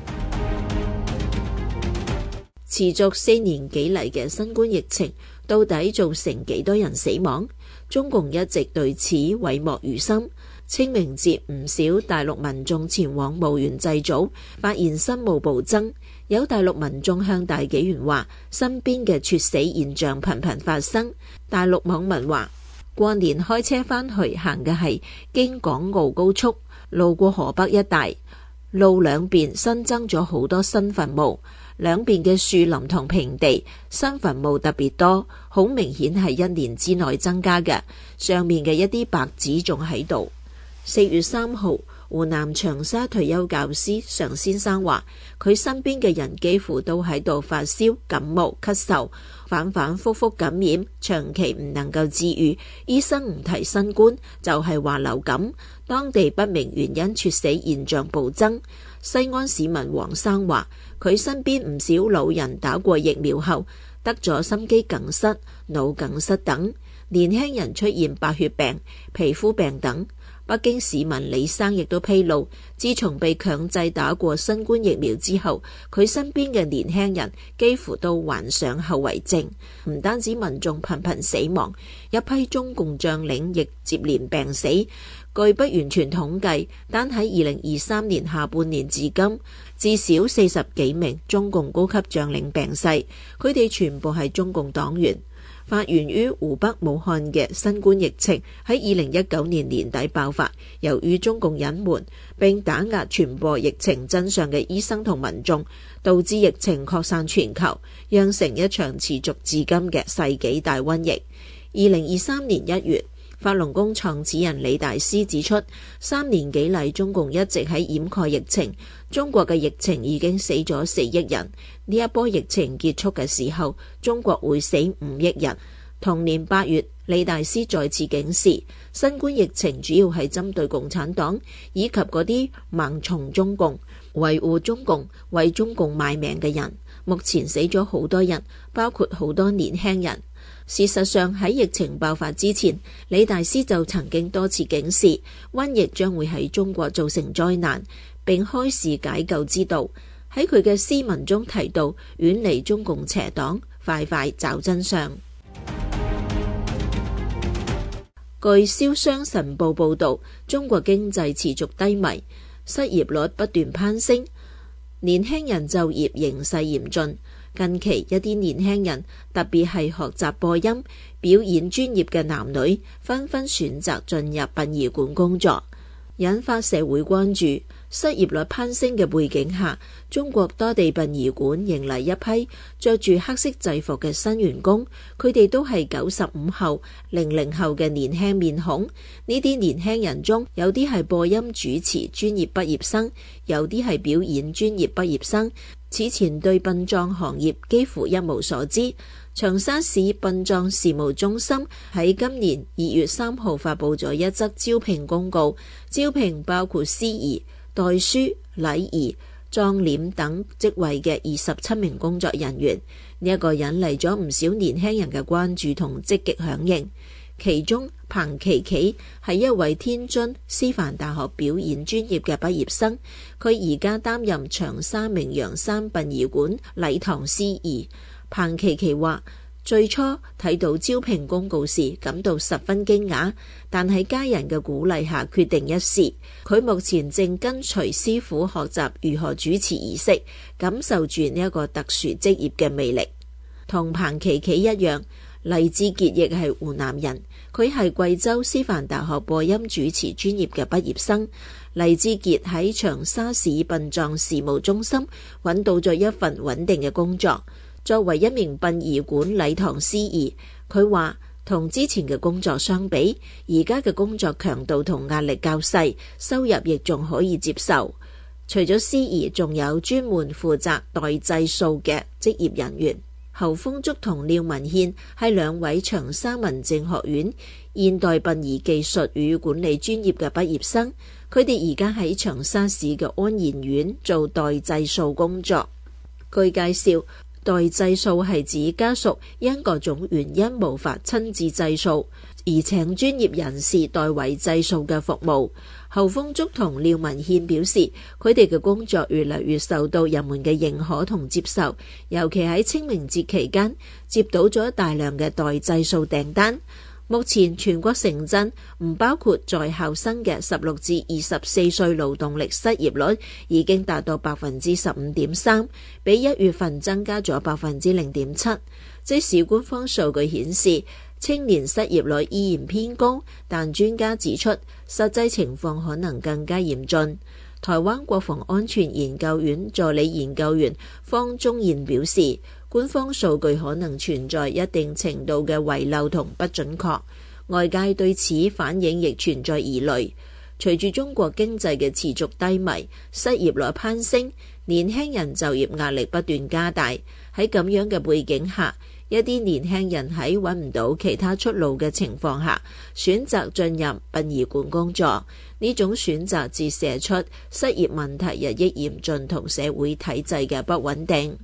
持續四年幾嚟嘅新冠疫情到底造成幾多人死亡？中共一直對此諱莫如深。清明節唔少大陸民眾前往墓園祭祖，發現新墓暴增。有大陸民眾向大紀元話，身邊嘅猝死現象頻頻發生。大陸網民話，過年開車返去行嘅係京港澳高速，路過河北一帶，路兩邊新增咗好多新墳墓，兩邊嘅樹林同平地，新墳墓特別多，好明顯係一年之內增加嘅。上面嘅一啲白紙仲喺度。四月三號，湖南長沙退休教師常先生話，佢身邊嘅人幾乎都喺度發燒、感冒、咳嗽，反反复复感染，長期唔能夠治愈。醫生唔提新冠，就係話流感。當地不明原因猝死現象暴增。西安市民黃生話，佢身邊唔少老人打過疫苗後得咗心肌梗塞、腦梗塞等，年輕人出現白血病、皮膚病等。北京市民李生亦都披露，自從被強制打過新冠疫苗之後，佢身邊嘅年輕人幾乎都患上後遺症。唔單止民眾頻頻死亡，一批中共將領亦接連病死。據不完全統計，單喺二零二三年下半年至今，至少四十幾名中共高級將領病逝，佢哋全部係中共黨員。發源於湖北武漢嘅新冠疫情喺二零一九年年底爆發，由於中共隱瞞並打壓傳播疫情真相嘅醫生同民眾，導致疫情擴散全球，釀成一場持續至今嘅世紀大瘟疫。二零二三年一月，法輪功創始人李大師指出，三年幾嚟中共一直喺掩蓋疫情，中國嘅疫情已經死咗四億人。呢一波疫情結束嘅時候，中國會死五億人。同年八月，李大師再次警示，新冠疫情主要係針對共產黨以及嗰啲盲從中共、維護中共、為中共賣命嘅人。目前死咗好多人，包括好多年輕人。事實上，喺疫情爆發之前，李大師就曾經多次警示，瘟疫將會喺中國造成災難，並開示解救之道。喺佢嘅詩文中提到，遠離中共邪黨，快快找真相。據《瀟湘晨報》報道，中國經濟持續低迷，失業率不斷攀升，年輕人就業形勢嚴峻。近期一啲年輕人，特別係學習播音、表演專業嘅男女，紛紛選擇進入殯儀館工作，引發社會關注。失業率攀升嘅背景下，中國多地殯儀館迎嚟一批着住黑色制服嘅新員工，佢哋都係九十五後、零零後嘅年輕面孔。呢啲年輕人中，有啲係播音主持專業畢業生，有啲係表演專業畢業生。此前對殯葬行業幾乎一無所知。長沙市殯葬事務中心喺今年二月三號發佈咗一則招聘公告，招聘包括司儀、代書、禮儀、葬殮等職位嘅二十七名工作人員。呢一個引嚟咗唔少年輕人嘅關注同積極響應。其中彭琪琪係一位天津師範大學表演專業嘅畢業生，佢而家擔任長沙名揚山殯儀館禮堂司儀。彭琪琪話，最初睇到招聘公告時感到十分驚訝，但喺家人嘅鼓勵下決定一試。佢目前正跟隨師傅學習如何主持儀式，感受住呢一個特殊職業嘅魅力。同彭琪琪一樣， 黎志傑亦係湖南人，佢係貴州師範大學播音主持專業嘅畢業生。黎志傑喺長沙市殯葬事務中心揾到咗一份穩定嘅工作，作為一名殯儀館禮堂司儀。佢話同之前嘅工作相比，而家嘅工作強度同壓力較細，收入亦仲可以接受。除咗司儀，仲有專門負責代製數嘅職業人員。侯豐竹同廖文憲係兩位長沙民政學院現代殯儀技術與管理專業嘅畢業生，佢哋而家喺長沙市嘅安賢院做代製數工作。據介紹，代製數係指家屬因各種原因無法親自製數，而請專業人士代為製數嘅服務。侯豐竹同廖文憲表示，佢哋嘅工作越嚟越受到人們嘅認可同接受，尤其喺清明節期間接到咗大量嘅代製數訂單。目前全國城鎮唔包括在校生嘅十六至二十四歲勞動力失業率已經達到百分之十五點三，比一月份增加咗百分之零點七。即使官方數據顯示青年失業率依然偏高，但專家指出實際情況可能更加嚴峻。台灣國防安全研究院助理研究員方宗彥表示，官方數據可能存在一定程度嘅遺漏同不準確，外界對此反應亦存在疑慮。隨住中國經濟嘅持續低迷，失業率攀升，年輕人就業壓力不斷加大。喺咁樣嘅背景下，一啲年輕人喺揾唔到其他出路嘅情況下，選擇進入殯儀館工作。呢種選擇折射出失業問題日益嚴峻同社會體制嘅不穩定。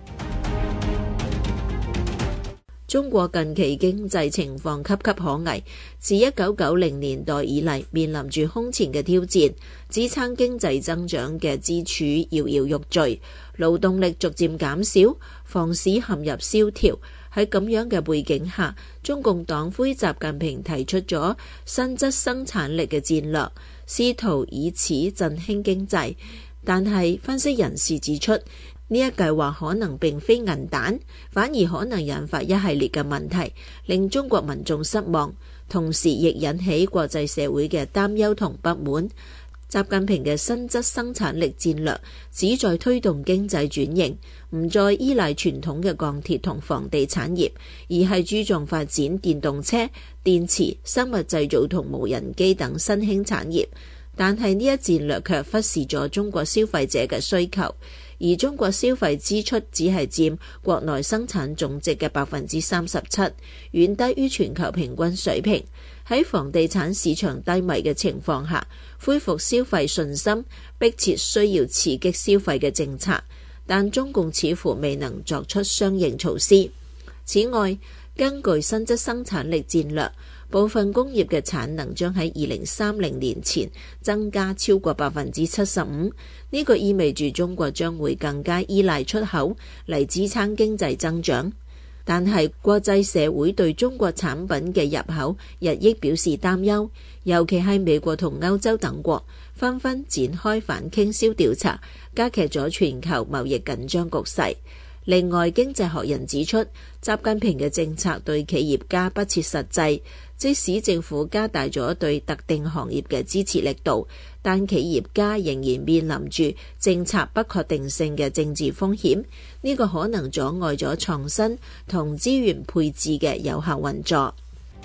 中國近期經濟情況岌岌可危，自一九九零年代以嚟面臨住空前嘅挑戰，支撐經濟增長嘅支柱搖搖欲墜，勞動力逐漸減少，房市陷入蕭條。喺咁樣嘅背景下，中共黨魁習近平提出咗新質生產力嘅戰略，試圖以此振興經濟。但係分析人士指出，呢一計劃可能並非銀彈，反而可能引發一系列嘅問題，令中國民眾失望，同時亦引起國際社會嘅擔憂同不滿。習近平嘅新質生產力戰略旨在推動經濟轉型，唔再依賴傳統嘅鋼鐵同房地產業，而係注重發展電動車、電池、生物製造同無人機等新興產業。但係呢一戰略卻忽視咗中國消費者嘅需求，而中國消費支出只係佔國內生產總值嘅百分之三十七，遠低於全球平均水平。喺房地產市場低迷嘅情況下，恢復消費信心迫切需要刺激消費嘅政策，但中共似乎未能作出相應措施。此外，根據新質生產力戰略，部分工業嘅產能將喺二零三零年前增加超過百分之七十五，呢個意味住中國將會更加依賴出口嚟支撐經濟增長。但係國際社會對中國產品嘅入口日益表示擔憂，尤其係美國同歐洲等國紛紛展開反傾銷調查，加劇咗全球貿易緊張局勢。另外，經濟學人指出，習近平嘅政策對企業家不切實際，即使政府加大咗對特定行業嘅支持力度，但企業家仍然面臨住政策不確定性嘅政治風險，呢個可能阻礙咗創新同資源配置嘅有效運作。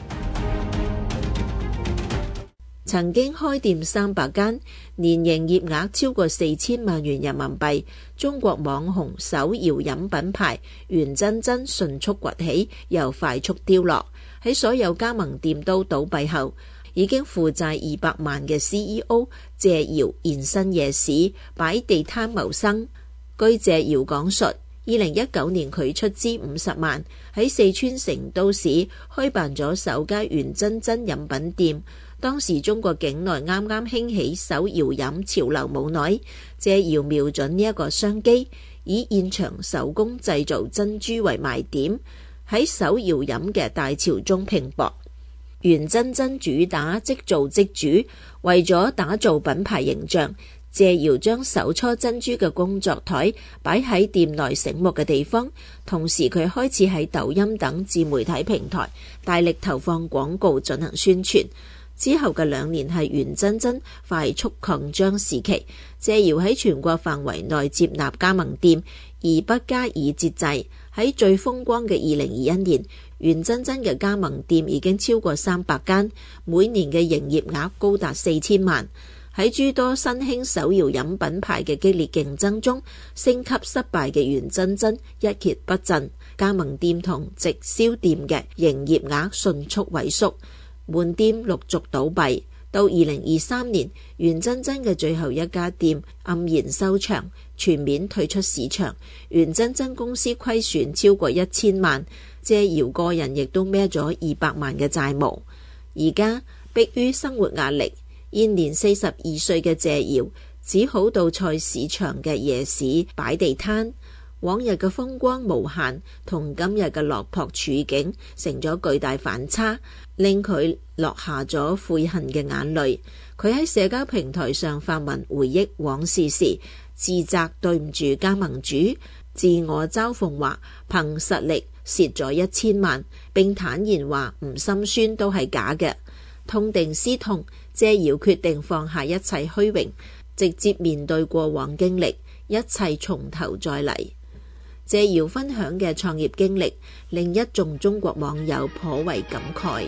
曾經開店三百間，年營業額超過四千萬元人民幣，中國網紅手搖飲品牌元真真迅速崛起，又快速凋落。喺所有加盟店都倒閉後，已經負債二百萬嘅 C E O 謝堯現身夜市，擺地攤謀生。據謝堯講述，二零一九年佢出資五十萬喺四川成都市開辦咗首家元真真飲品店。當時中國境內啱啱興起手搖飲潮流冇耐，謝堯瞄準呢一個商機，以現場手工製造珍珠為賣點，喺手搖飲嘅大潮中拼搏。元真真主打即做即煮，為咗打造品牌形象， 謝瑤將手搓珍珠嘅工作台擺喺店內醒目嘅地方，同時佢開始喺抖音等自媒體平台大力投放廣告進行宣傳。之後嘅兩年係袁真真快速擴張時期，謝瑤喺全國範圍內接納加盟店，而不加以節制。喺最風光嘅二零二一年，袁真真嘅加盟店已經超過三百間，每年嘅營業額高達四千萬。喺諸多新興手搖飲品牌嘅激烈競爭中，升級失敗嘅袁真真一蹶不振，加盟店同直銷店嘅營業額迅速萎縮，門店陸續倒閉。到二零二三年，袁真真嘅最後一家店黯然收場，全面退出市場。袁真真公司虧損超過一千萬，謝瑤個人亦都孭咗二百萬嘅債務。而家迫於生活壓力，現年四十二歲嘅謝瑤只好到菜市場嘅夜市擺地攤。往日嘅風光無限同今日嘅落魄處境成咗巨大反差，令佢落下咗悔恨嘅眼淚。佢喺社交平台上發文回憶往事時，自責對唔住加盟主，自我嘲諷話憑實力蝕咗一千萬，並坦言話唔心酸都係假嘅。痛定思痛，謝瑤決定放下一切虛榮，直接面對過往經歷，一切從頭再嚟。謝瑤分享嘅創業經歷令一眾中國網友頗為感慨。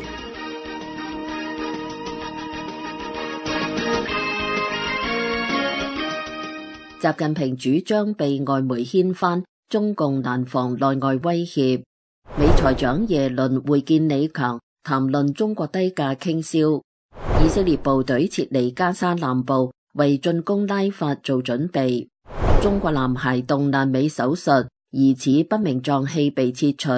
習近平主張被外媒掀翻，中共難防內外威脅。美財長耶倫會見李強，談論中國低價傾銷。以色列部隊撤離加沙南部，為進攻拉法做準備。中國男孩動闌尾手術，疑似不明臟器被切除。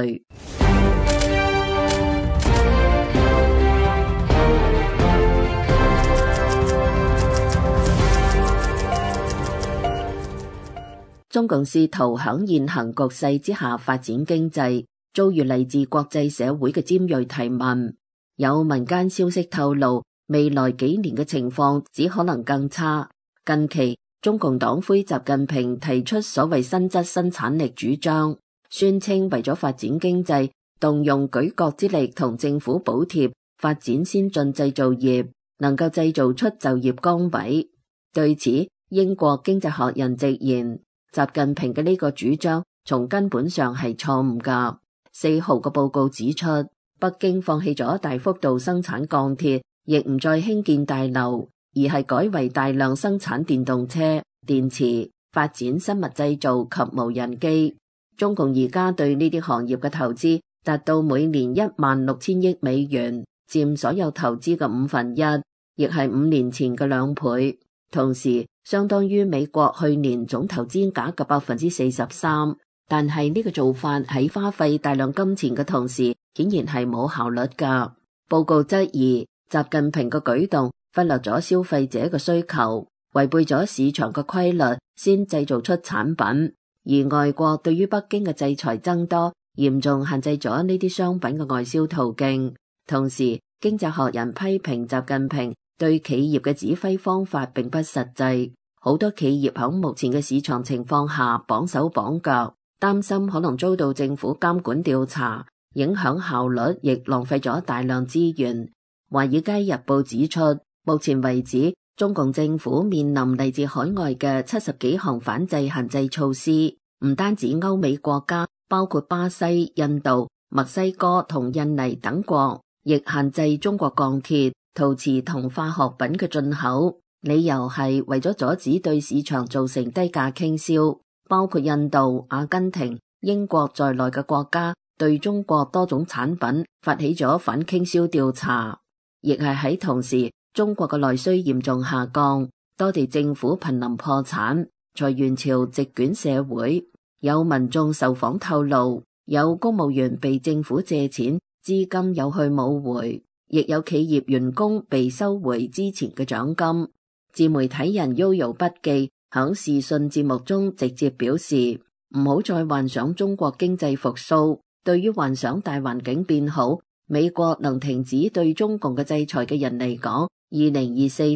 中共試圖響現行局勢之下發展經濟，遭遇嚟自國際社會嘅尖銳提問。有民間消息透露，未來幾年嘅情況只可能更差。近期，中共黨魁習近平提出所謂新質生產力主張，宣稱為咗發展經濟，動用舉國之力同政府補貼，發展先進製造業，能夠製造出就業崗位。對此，英國經濟學人直言，習近平嘅呢個主張從根本上係錯誤㗎。四號嘅報告指出，北京放棄咗大幅度生產鋼鐵，亦唔再興建大樓，而係改為大量生產電動車、電池，發展生物製造及無人機。中共而家對呢啲行業嘅投資達到每年一萬六千億美元，佔所有投資嘅五分一，亦係五年前嘅兩倍，同時相當於美國去年總投資額嘅百分之四十三。但係呢個做法喺花費大量金錢嘅同時，顯然係冇效率㗎。報告質疑習近平嘅舉動忽略咗消費者嘅需求，違背咗市場嘅規律，先製造出產品。而外國對於北京嘅制裁增多，嚴重限制咗呢啲商品嘅外銷途徑。同時，經濟學人批評習近平對企業嘅指揮方法並不實際，好多企業喺目前嘅市場情況下綁手綁腳，擔心可能遭到政府監管調查，影響效率，亦浪費咗大量資源。華爾街日報指出，目前為止，中共政府面臨嚟自海外嘅七十幾項反制限制措施，唔單止歐美國家，包括巴西、印度、墨西哥同印尼等國，亦限制中國鋼鐵、陶瓷同化學品嘅進口，理由係為咗阻止對市場造成低價傾銷。包括印度、阿根廷、英國在內嘅國家對中國多種產品發起咗反傾銷調查，亦係喺同時，中國嘅內需嚴重下降，多地政府瀕臨破產，裁員潮席捲社會。有民眾受訪透露，有公務員被政府借錢，資金有去冇回，亦有企業員工被收回之前嘅獎金。自媒體人 Yoyo 筆記響視訊節目中直接表示，唔好再幻想中國經濟復甦。對於幻想大環境變好，美國能停止對中共嘅制裁嘅人嚟講，二零二四年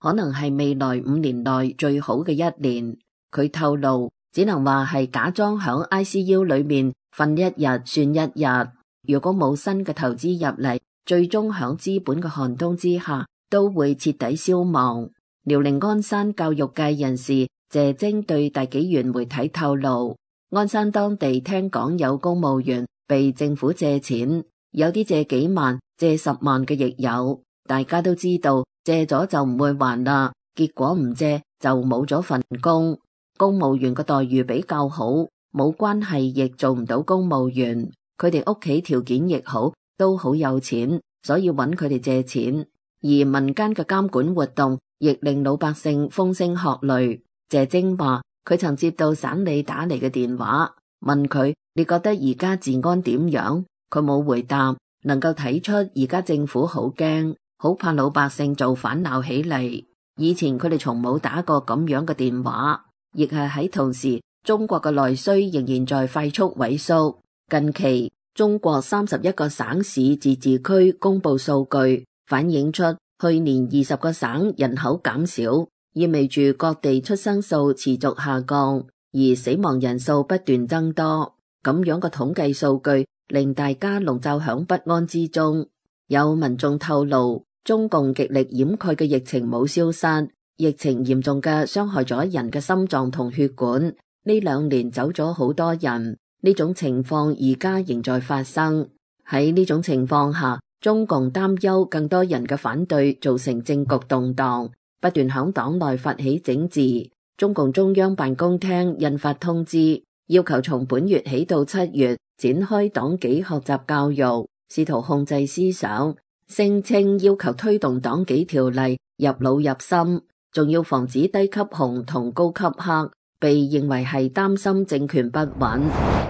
可能係未來五年內最好嘅一年。佢透露，只能話係假裝響 I C U 裏面瞓一日算一日。如果冇新嘅投資入嚟，最終響資本嘅寒冬之下，都會徹底消亡。遼寧鞍山教育界人士謝晶對大紀元媒體透露，鞍山當地聽講有公務員被政府借錢，有啲借幾萬、借十萬嘅亦有。大家都知道借咗就唔會還啦，結果唔借就冇咗份工。公務員嘅待遇比較好，冇關係亦做唔到公務員。佢哋屋企條件亦好，都好有錢，所以揾佢哋借錢。而民間嘅監管活動亦令老百姓風聲鶴唳。謝晶話，佢曾接到省里打嚟嘅電話，問佢你覺得而家治安點樣？佢冇回答，能夠睇出而家政府好驚，好怕老百姓做反鬧起嚟。以前佢哋從冇打過咁樣嘅電話，亦係喺同時，中國嘅內需仍然在快速萎縮。近期中國三十一個省市自治區公布數據，反映出去年二十個省人口減少，意味住各地出生數持續下降，而死亡人數不斷增多。咁樣嘅統計數據令大家籠罩響不安之中。有民眾透露，中共極力掩蓋嘅疫情冇消失，疫情嚴重嘅傷害咗人嘅心臟同血管。呢兩年走咗好多人，呢種情況而家仍在發生。喺呢種情況下，中共擔憂更多人嘅反對造成政局動盪，不斷響黨內發起整治。中共中央辦公廳印發通知，要求從本月起到七月展開黨紀學習教育，試圖控制思想，聲稱要求推動黨紀條例入腦入心，仲要防止低級紅同高級黑，被認為係擔心政權不穩。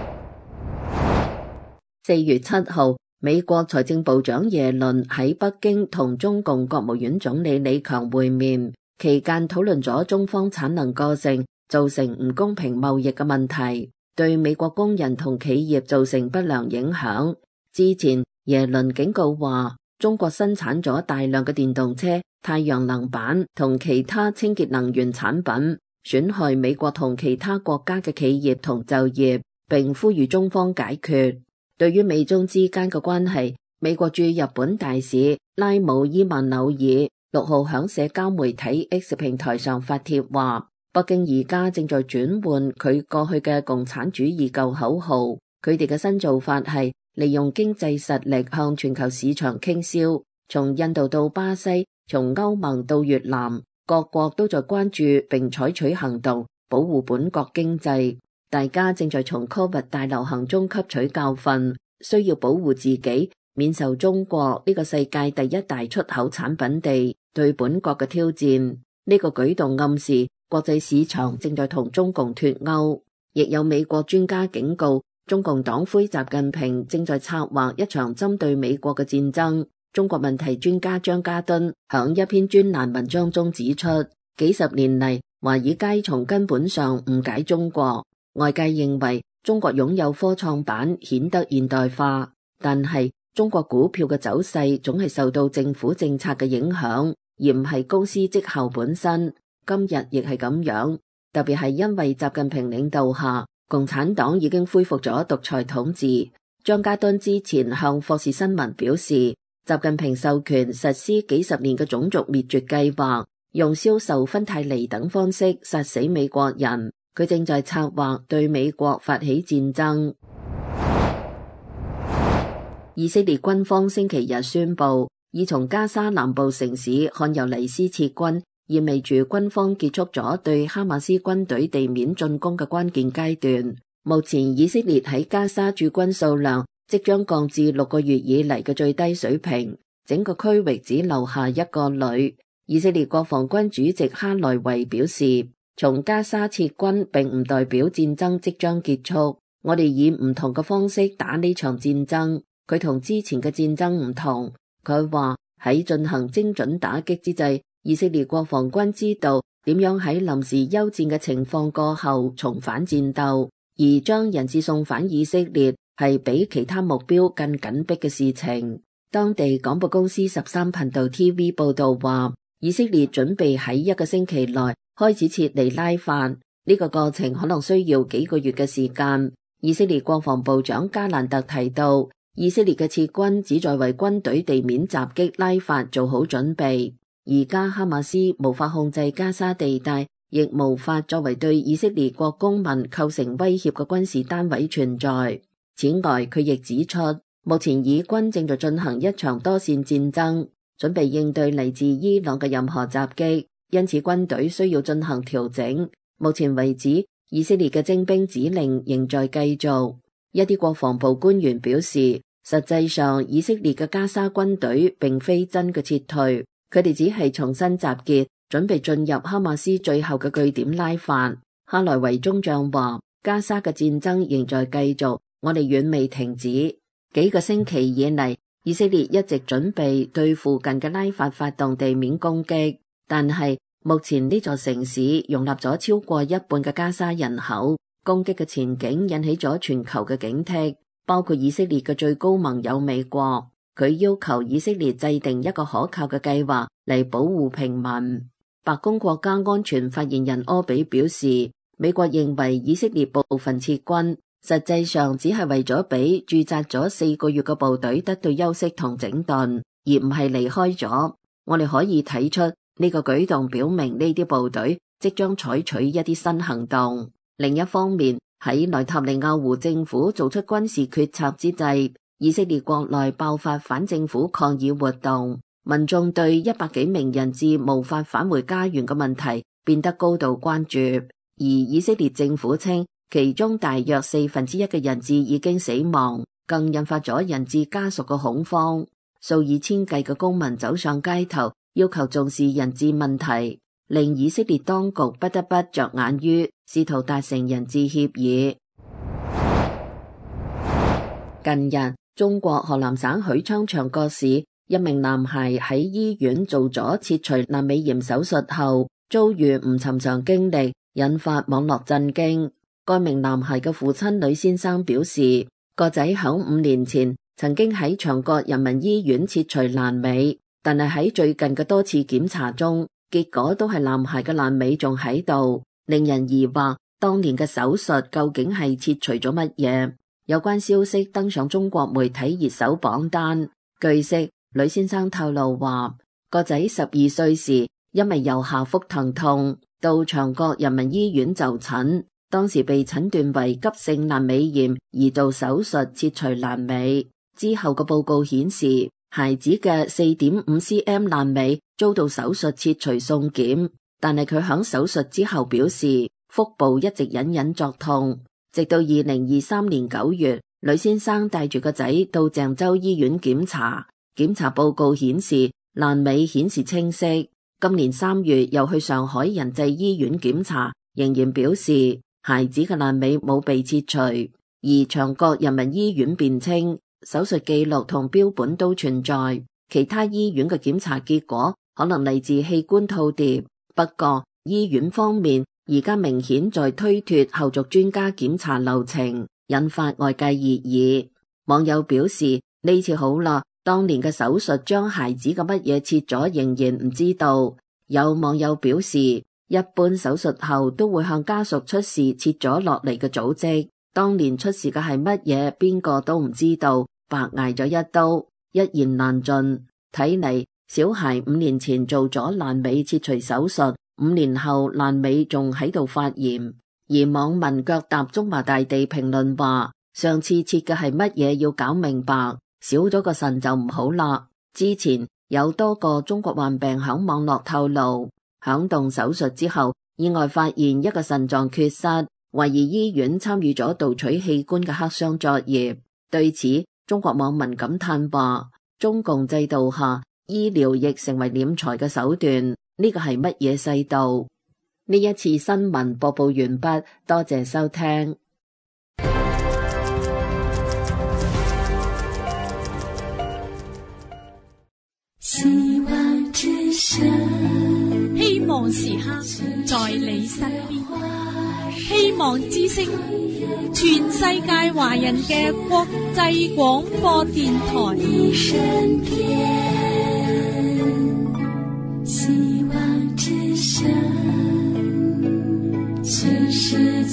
四月七號，美國財政部長耶倫喺北京同中共國務院總理李強會面，期間討論咗中方產能過剩造成唔公平貿易嘅問題，對美國工人同企業造成不良影響。之前耶倫警告話，中國生產咗大量嘅電動車、太陽能板同其他清潔能源產品，損害美國同其他國家嘅企業同就業，並呼籲中方解決。對於美中之間嘅關係，美國駐日本大使拉姆伊曼紐爾六號響社交媒體 X 平台上發帖話，北京而家正在轉換佢過去嘅共產主義舊口號，佢哋嘅新做法係利用經濟實力向全球市場傾銷，從印度到巴西，從歐盟到越南，各國都在關注並採取行動保護本國經濟。大家正在從 Covid 大流行中吸取教訓，需要保護自己，免受中國呢個世界第一大出口產品地對本國嘅挑戰。呢個舉動暗示國際市場正在同中共脫鈎。亦有美國專家警告，中共黨魁習近平正在策劃一場針對美國嘅戰爭。中國問題專家張家敦響一篇專欄文章中指出，幾十年嚟，華爾街從根本上誤解中國。外界認為中國擁有科創板顯得現代化，但係中國股票嘅走勢總係受到政府政策嘅影響，而唔係公司績效本身。今日亦係咁樣，特別係因為習近平領導下，共產黨已經恢復咗獨裁統治。張家敦之前向霍士新聞表示，習近平授權實施幾十年嘅種族滅絕計劃，用銷售芬太尼等方式殺死美國人。佢正在策劃對美國發起戰爭。以色列軍方星期日宣布，已從加沙南部城市漢尤尼斯撤軍，意味住軍方結束咗對哈馬斯軍隊地面進攻嘅關鍵階段。目前以色列喺加沙駐軍數量即將降至六個月以嚟嘅最低水平，整個區域只留下一個旅。以色列國防軍主席哈萊維表示，從加沙撤軍並唔代表戰爭即將結束，我哋以唔同嘅方式打呢場戰爭。佢同之前嘅戰爭唔同，佢話喺進行精準打擊之際，以色列國防軍知道點樣喺臨時休戰嘅情況過後重返戰鬥，而將人質送返以色列係比其他目標更緊迫嘅事情。當地廣播公司十三頻道 T V 報道話， 以色列準備喺一個星期內開始撤離拉法，呢個過程可能需要幾個月嘅時間。以色列國防部長加蘭特提到，以色列嘅撤軍旨在為軍隊地面襲擊拉法做好準備。而家哈馬斯無法控制加沙地帶，亦無法作為對以色列國公民構成威脅嘅軍事單位存在。此外，佢亦指出，目前以軍正在進行一場多線戰爭，準備應對嚟自伊朗嘅任何襲擊，因此軍隊需要進行調整。目前為止，以色列嘅徵兵指令仍在繼續。一啲國防部官員表示，實際上以色列嘅加沙軍隊並非真嘅撤退，佢哋只係重新集結，準備進入哈馬斯最後嘅據點拉法。哈萊維中將話，加沙嘅戰爭仍在繼續，我哋遠未停止。幾個星期以嚟，以色列一直準備對附近嘅拉法發動地面攻擊，但係目前呢座城市容納咗超過一半嘅加沙人口，攻擊嘅前景引起咗全球嘅警惕，包括以色列嘅最高盟友美國。佢要求以色列制定一個可靠嘅計劃嚟保護平民。白宮國家安全發言人柯比表示，美國認為以色列部分撤軍實際上只係為咗俾駐紮咗四個月嘅部隊得到休息同整頓，而唔係離開咗。我哋可以睇出呢個舉動表明呢啲部隊即將採取一啲新行動。另一方面，喺內塔尼亞胡政府做出軍事決策之際，以色列國內爆發反政府抗議活動，民眾對一百幾名人質無法返回家園嘅問題變得高度關注。而以色列政府稱，其中大約四分之一嘅人質已經死亡，更引發咗人質家屬嘅恐慌。數以千計嘅公民走上街頭，要求重視人質問題，令以色列當局不得不着眼於試圖達成人質協議。近日，中國河南省許昌長角市一名男孩喺醫院做咗切除闌尾炎手術後，遭遇唔尋常經歷，引發網絡震驚。該名男孩嘅父親呂先生表示，個仔響五年前曾經喺長角人民醫院切除闌尾，但係喺最近嘅多次檢查中，結果都係男孩嘅闌尾仲喺度，令人疑惑當年嘅手術究竟係切除咗乜嘢。有關消息登上中國媒體熱搜榜單。據悉，呂先生透露話，個仔十二歲時因為右下腹疼痛，到長角人民醫院就診，當時被診斷為急性闌尾炎，而做手術切除闌尾。之後嘅報告顯示，孩子嘅 四點五 cm 闌尾遭到手術切除送檢，但係佢響手術之後表示，腹部一直隱隱作痛。直到二零二三年九月，呂先生帶住個仔到鄭州醫院檢查，檢查報告顯示闌尾顯示清晰。今年三月又去上海仁濟醫院檢查，仍然表示孩子嘅闌尾冇被切除。而長角人民醫院辯稱，手術記錄同標本都存在，其他醫院嘅檢查結果可能嚟自器官套疊。不過醫院方面而家明顯在推脫後續專家檢查流程，引發外界熱議。網友表示，呢次好啦，當年嘅手術將孩子嘅乜嘢切咗仍然唔知道。有網友表示，一般手術後都會向家屬出示切咗落嚟嘅組織，當年出示嘅係乜嘢，邊個都唔知道，白挨咗一刀，一言難盡。睇嚟小孩五年前做咗闌尾切除手術，五年後闌尾仲喺度發炎。而網民腳踏中華大地評論話，上次切嘅係乜嘢要搞明白，少咗個腎就唔好啦。之前有多個中國患病響網絡透露，響動手術之後意外發現一個腎臟缺失，懷疑醫院參與咗盜取器官嘅黑箱作業。對此，中國網民感嘆話，中共制度下醫療亦成為斂財嘅手段，呢個係乜嘢世道？呢一次新聞播報完畢，多謝收聽。 希望之聲，希望時刻在你身邊。希望之聲，全世界華人嘅國際廣播電台。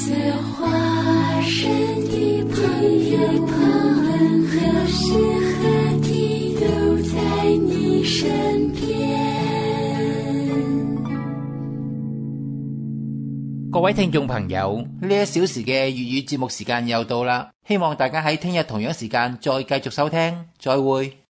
色花，神的朋友，何時何地都在你身邊。 各位聽眾朋友，呢一小時嘅粵語節目時間又到啦，希望大家喺聽日同樣時間再繼續收聽，再會。